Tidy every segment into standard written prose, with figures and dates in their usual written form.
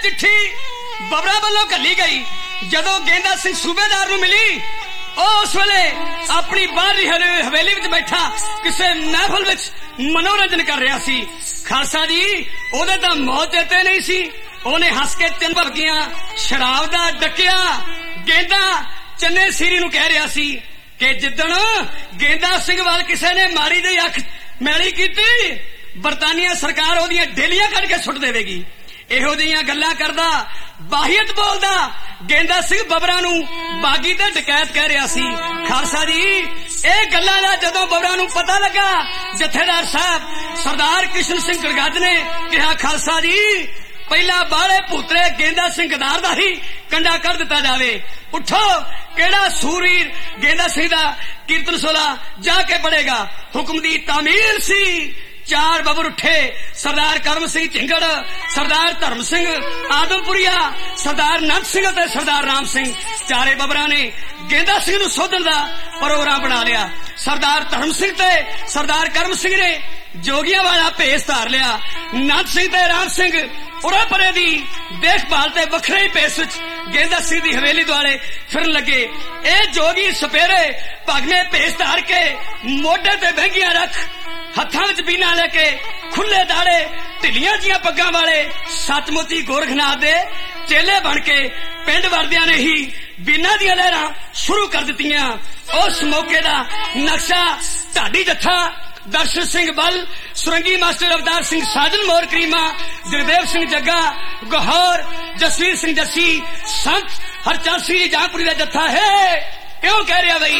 चिट्ठी बबरा वालों घली गई। जदों गेंदा सिंह सूबेदार नूं मिली उस वेले अपनी बाहरली हवेली विच बैठा किसी महफिल विच मनोरंजन कर रहा सी। खालसा जी ओदे तां मौत चेते नहीं सी। ओने हस के तिन भवकियां शराब दा डकिया। गेंदा चन्ने सीरी नूं कह रहा सी कि जिद्दण गेंदा सिंह वाल किसी ने मारी दी अख मैली कीती बरतानिया सरकार ओदियां डेलियां कढ के सुट देवेगी। इहो जिहियां गल्लां करदा बाहियत बोलदा गेंदा सिंह बबरा नूं बागी ते डकैत कह रहा सी। खालसा जी ਇਹ ਗੱਲਾਂ ਦਾ ਜਦੋਂ ਬਬਰਾ ਨੂੰ ਪਤਾ ਲੱਗਾ ਜਥੇਦਾਰ ਸਾਹਿਬ ਸਰਦਾਰ ਕ੍ਰਿਸ਼ਨ ਸਿੰਘ ਗੜਗੱਜ ਨੇ ਕਿਹਾ ਖਾਲਸਾ ਜੀ ਪਹਿਲਾ ਬਾਹਲੇ ਪੁੱਤਰੇ ਗੇਂਦਾ ਸਿੰਘ ਗਦਾਰ ਦਾ ਹੀ ਕੰਡਾ ਕਰ ਦਿੱਤਾ ਜਾਵੇ। ਉੱਠੋ ਕਿਹੜਾ ਸੂਰਵੀਰ ਗੇਂਦਾ ਸਿੰਘ ਦਾ ਕੀਰਤਨ ਸੋਲਾ ਜਾ ਕੇ ਪੜੇਗਾ। ਹੁਕਮ ਦੀ ਤਾਮੀਲ ਸੀ। चार बबर उठे सरदार करम सिंह झिंगड़ सरदार धर्म सिंह आदमपुरिया सरदार नंद सिंह ते सरदार राम सिंह चारे बबरा ने गेंदा सिंह नूं सोधण दा प्रोग्राम बना लिया। सरदार धर्म सिंह ते सरदार करम सिंह ने जोगियां वाला भेस धार लिया। नंद सिंह ते राम सिंह उरे परे दी देखभाल ते वखरे ही भेस विच गेंदा सिंह दी हवेली दुआले फिरन लगे। ए जोगी सपेरे भगने भेस धार के मोढे ते बहंगियां रख हत्थां विच बीना लेके खुले दाड़े ढिलियां जियां पग्गां वाले सचमुची गोरखनाथ दे चेले बन के पिंड वरदियां ने ही बीना दियां लहरां शुरू कर दित्तियां। उस मौके दा नक्शा ढाडी जत्था दर्शन सिंह बल सुरंगी मास्टर अवतार सिंह साजन मोर करीमा गुरदेव सिंह जग्गा गौहर जसवीर सिंह जस्सी संत हरचंद सिंह जहांपुरी का जत्था है। क्यों कह रहा भाई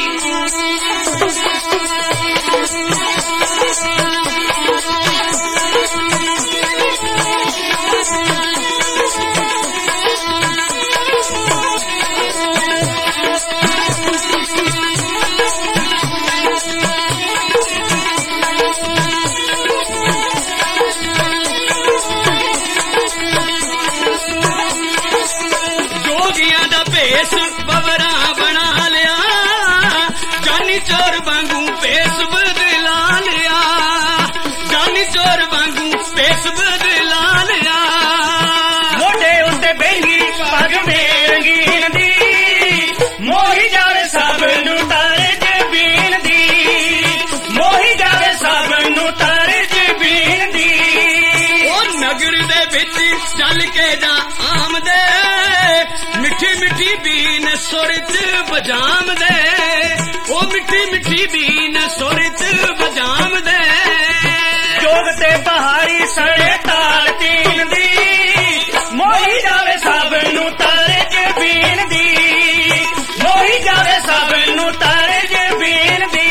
जोगियां दा भेस बबरा बना लिया जानी चोर वांगू भेस बदला लिया जानी चोर वांगू भेस बदला लिया। मोढे उत्ते बहंगी पग में रंगीन दी मोही जावे सब नूं तारे जबीन दी मोही जावे सब नूं तारे जबीन दी। ओ नगर दे विच चल के जा आमदे मिठी मिठी बीन सुर च बजाम दे ओ मिठी मिठी बीन सुर च बजाम दे। जोग ते पहाड़ी सड़े ताल तीन दी मोही जावे सब नूं तारे जबीन दी मोही जावे सब नूं तारे जबीन दी।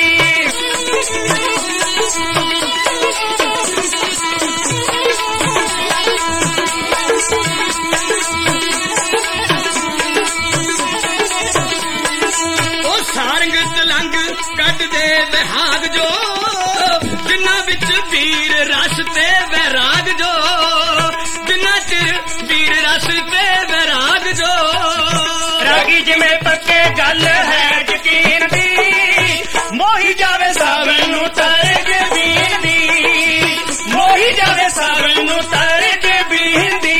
सारंग तलंग कट दे बिहाग जो जिन्ना विच वीर रस ते वैराग जो जिन्ना च वीर रस ते वैराग जो। रागी जिमें पक्के गल है यकीन दी मोही जावे सब नूं तारे जबीन दी मोही जावे सब नूं तारे जबीन दी।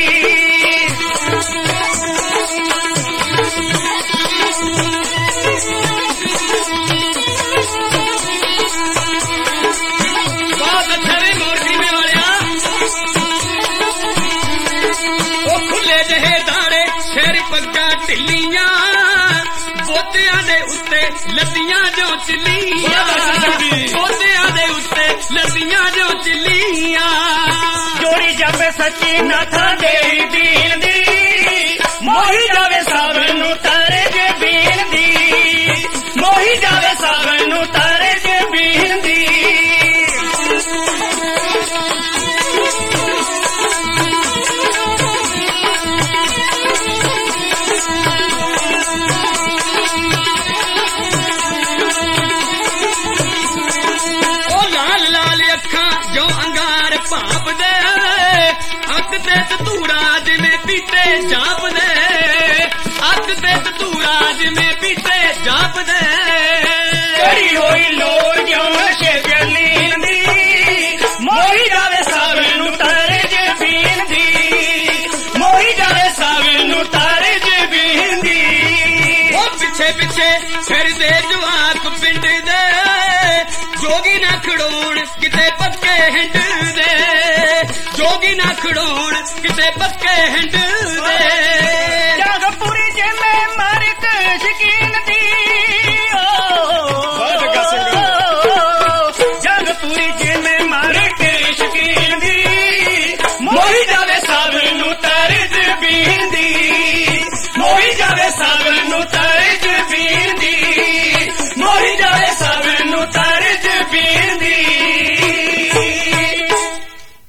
पग्गा ढिलियां बोतियां दे उत्ते लद्दियां जो चिल्लियां बोतियां दे उत्ते लद्दियां जो चिल्लियां। जोड़ी जावे सच्ची नाथा दे दीन दी मोही जावे सब नूं तारे जबीन दी मोही जावे सब नूं तारे जबीन दी। जो अंगार भाप दे अक ते धूरा जिमें पीते जाप दे अक ते धूरा जिमें पीते जाप दे। कड़ी होई लोर जो नशे जलीन दी मोही जावे सब नूं तारे जबीन दी मोही ਪਿੱਛੇ ਫਿਰਦੇ ਜਵਾਕ ਪਿੰਡ ਦੇ ਜੋਗੀ ਨਾ ਖੜੋਣ ਕਿਤੇ ਪੱਕੇ ਹਿੰਡ ਦੇ ਜੋਗੀ ਨਾ ਖੜੋਣ ਕਿਤੇ ਪੱਕੇ ਹਿੰਡ ਦੇ